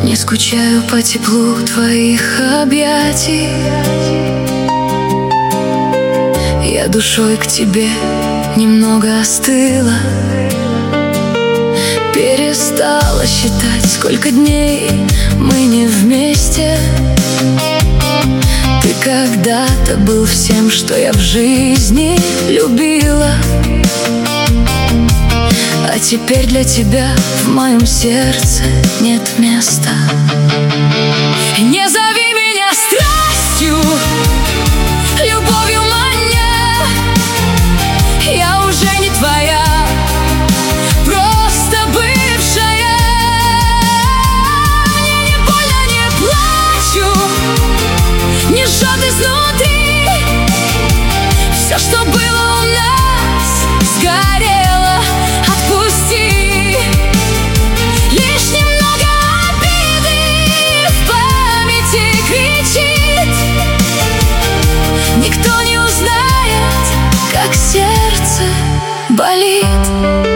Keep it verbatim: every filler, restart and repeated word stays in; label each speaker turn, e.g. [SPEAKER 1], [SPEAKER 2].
[SPEAKER 1] Не скучаю по теплу твоих объятий. Я душой к тебе немного остыла, перестала считать, сколько дней мы не вместе. Ты когда-то был всем, что я в жизни любила, а теперь для тебя в моем сердце нет места. Не зови меня страстью, любовью маня, я уже не твоя, просто бывшая. Мне не больно, не плачу, не жжет изнутри. Все, что было у нас, сгорело. Отпусти. Лишь немного обиды в памяти кричит. Никто не узнает, как сердце болит.